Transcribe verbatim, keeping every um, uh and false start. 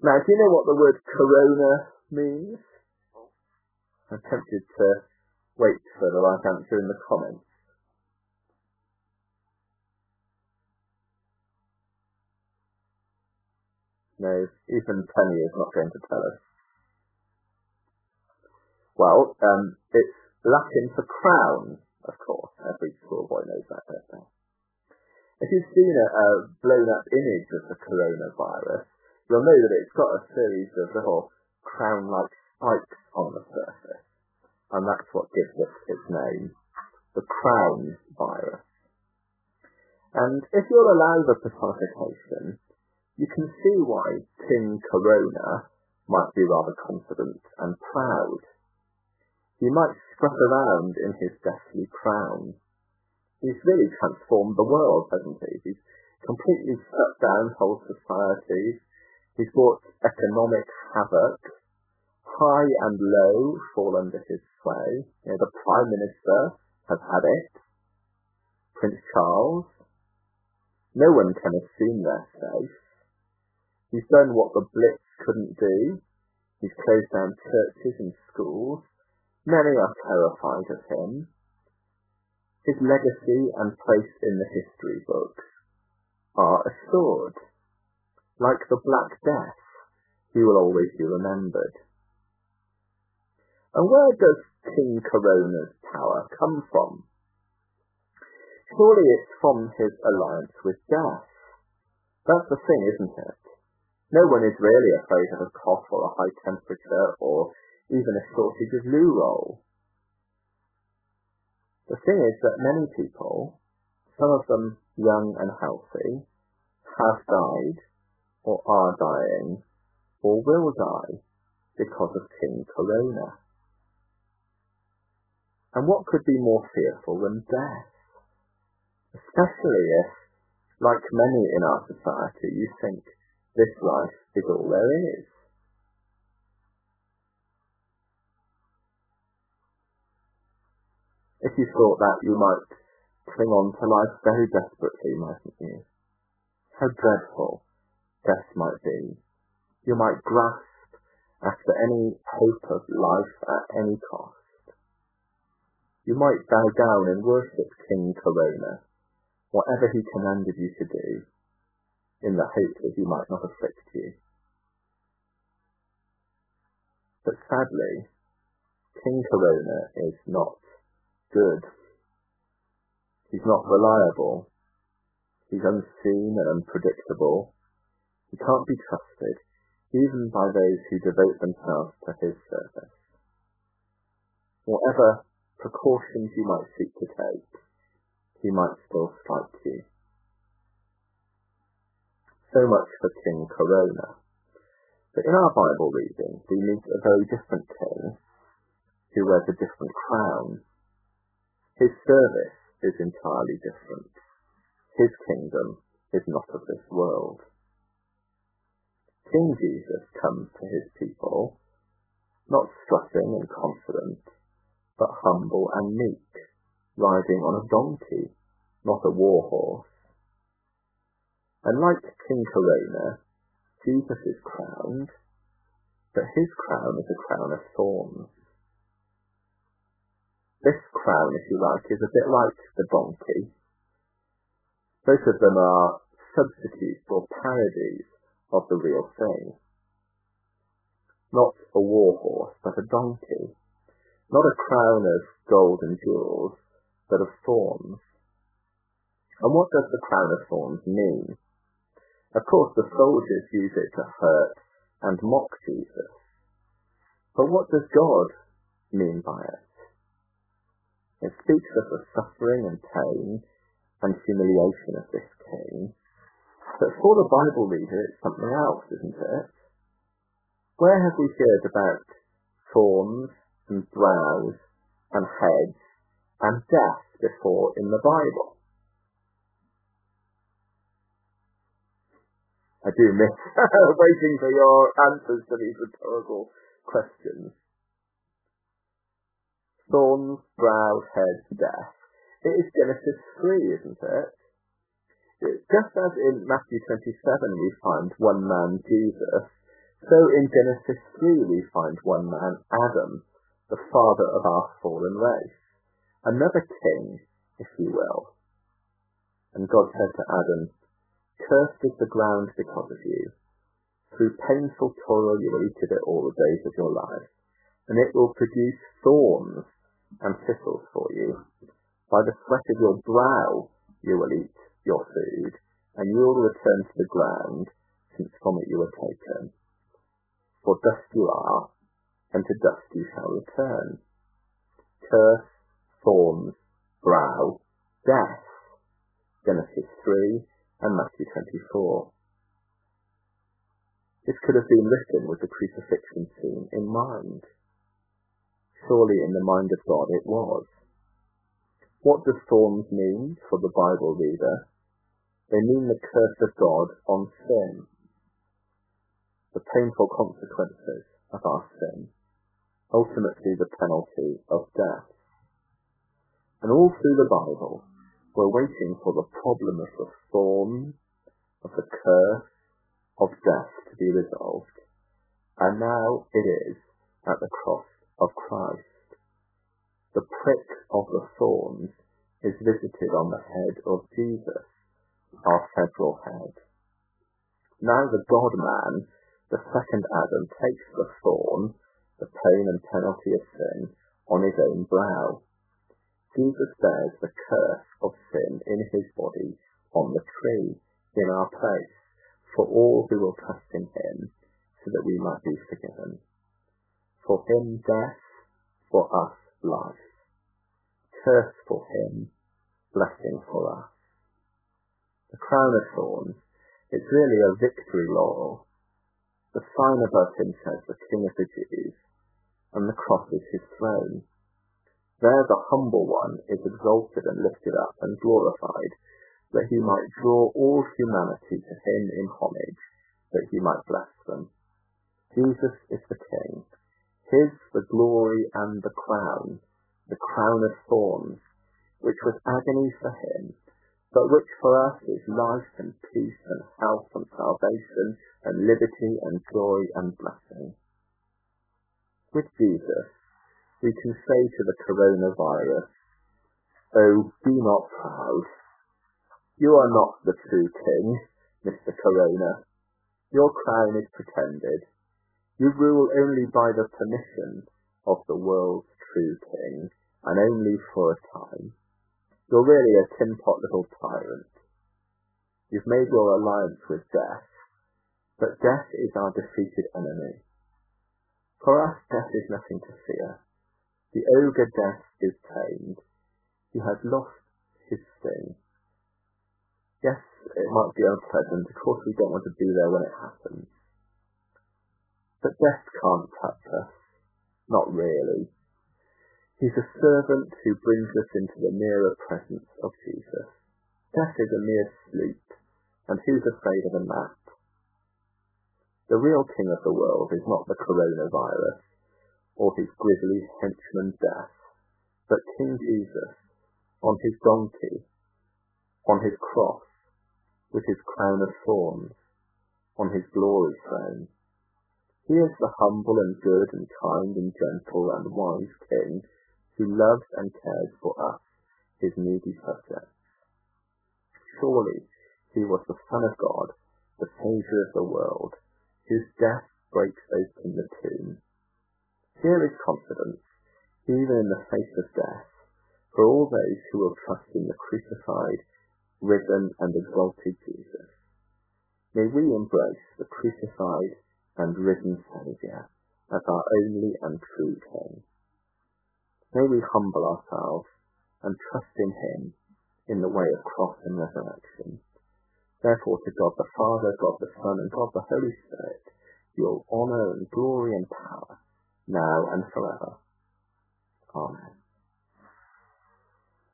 Now, do you know what the word corona means? I'm tempted to wait for the right answer in the comments. No, even Penny is not going to tell us. Well, um, it's Latin for crown, of course. Every schoolboy knows that, don't they? If you've seen a, a blown-up image of the coronavirus, you'll know that it's got a series of little crown-like spikes on the surface, and that's what gives it its name, the crown virus. And if you'll allow the personification, you can see why King Corona might be rather confident and proud. He might strut around in his deathly crown. He's really transformed the world, hasn't he? He's completely shut down whole societies. He's brought economic havoc. High and low fall under his sway. You know, the Prime Minister has had it. Prince Charles. No one can assume they're safe. He's done what the Blitz couldn't do. He's closed down churches and schools. Many are terrified of him. His legacy and place in the history books are assured. Like the Black Death, he will always be remembered. And where does King Corona's power come from? Surely it's from his alliance with death. That's the thing, isn't it? No one is really afraid of a cough or a high temperature or even a shortage of loo roll. The thing is that many people, some of them young and healthy, have died, or are dying, or will die, because of King Corona. And what could be more fearful than death? Especially if, like many in our society, you think this life is all there is. If you thought that, you might cling on to life very desperately, mightn't you? How dreadful death might be. You might grasp after any hope of life at any cost. You might bow down and worship King Corona, whatever he commanded you to do, in the hope that he might not afflict you. But sadly, King Corona is not good. He's not reliable. He's unseen and unpredictable. He can't be trusted, even by those who devote themselves to his service. Whatever precautions you might seek to take, he might still strike you. So much for King Corona. But in our Bible reading, we meet a very different king who wears a different crown. His service is entirely different. His kingdom is not of this world. King Jesus comes to his people, not strutting and confident, but humble and meek, riding on a donkey, not a war horse. And like King Corona, Jesus is crowned, but his crown is a crown of thorns. This crown, if you like, is a bit like the donkey. Both of them are substitutes or parodies of the real thing. Not a war horse, but a donkey. Not a crown of gold and jewels, but of thorns. And what does the crown of thorns mean? Of course, the soldiers use it to hurt and mock Jesus. But what does God mean by it? It speaks of the suffering and pain and humiliation of this king. But for the Bible reader, it's something else, isn't it? Where have we heard about thorns and brows and heads and death before in the Bible? I do miss waiting for your answers to these rhetorical questions. Thorns, brows, heads, death. It is Genesis three, isn't it? Just as in Matthew twenty-seven we find one man, Jesus, So in Genesis three we find one man, Adam, the father of our fallen race, another king, if you will. And God said to Adam, "Cursed is the ground because of you. Through painful toil you will eat of it all the days of your life, and it will produce thorns and thistles for you. By the sweat of your brow you will eat your food, and you will return to the ground, since from it you were taken. For dust you are, and to dust you shall return." Curse, thorns, brow, death. Genesis three and Matthew twenty-four. This could have been written with the crucifixion scene in mind. Surely in the mind of God it was. What does thorns mean for the Bible reader? They mean the curse of God on sin, the painful consequences of our sin, ultimately the penalty of death. And all through the Bible, we're waiting for the problem of the thorn, of the curse, of death to be resolved. And now it is at the cross of Christ. The prick of the thorns is visited on the head of Jesus, our federal head. Now the God-man, the second Adam, takes the thorn, the pain and penalty of sin, on his own brow. Jesus bears the curse of sin in his body on the tree, in our place, for all who will trust in him, so that we might be forgiven. For him death, for us life. Curse for him, blessing for us. The crown of thorns, it's really a victory laurel. The sign above him says the King of the Jews, and the cross is his throne. There the humble one is exalted and lifted up and glorified, that he might draw all humanity to him in homage, that he might bless them. Jesus is the King. His the glory and the crown, the crown of thorns, which was agony for him, but which for us is life and peace and health and salvation and liberty and joy and blessing. With Jesus, we can say to the coronavirus, "Oh, be not proud. You are not the true king, Mister Corona. Your crown is pretended. You rule only by the permission of the world's true king, and only for a time. You're really a tin-pot little tyrant. You've made your alliance with death, but death is our defeated enemy. For us, death is nothing to fear. The ogre death is tamed. He has lost his sting. Yes, it might be unpleasant. Of course, we don't want to be there when it happens. But death can't touch us. Not really. He's a servant who brings us into the nearer presence of Jesus. Death is a mere sleep, and who's afraid of a nap? The real king of the world is not the coronavirus, or his grisly henchman death, but King Jesus, on his donkey, on his cross, with his crown of thorns, on his glory throne. He is the humble and good and kind and gentle and wise King, who loves and cares for us, his needy subjects. Surely he was the Son of God, the Saviour of the world, whose death breaks open the tomb. Here is confidence, even in the face of death, for all those who will trust in the crucified, risen and exalted Jesus. May we embrace the crucified and risen Saviour as our only and true King. May we humble ourselves and trust in him in the way of cross and resurrection. Therefore to God the Father, God the Son, and God the Holy Spirit be all honour and glory and power, now and forever. Amen.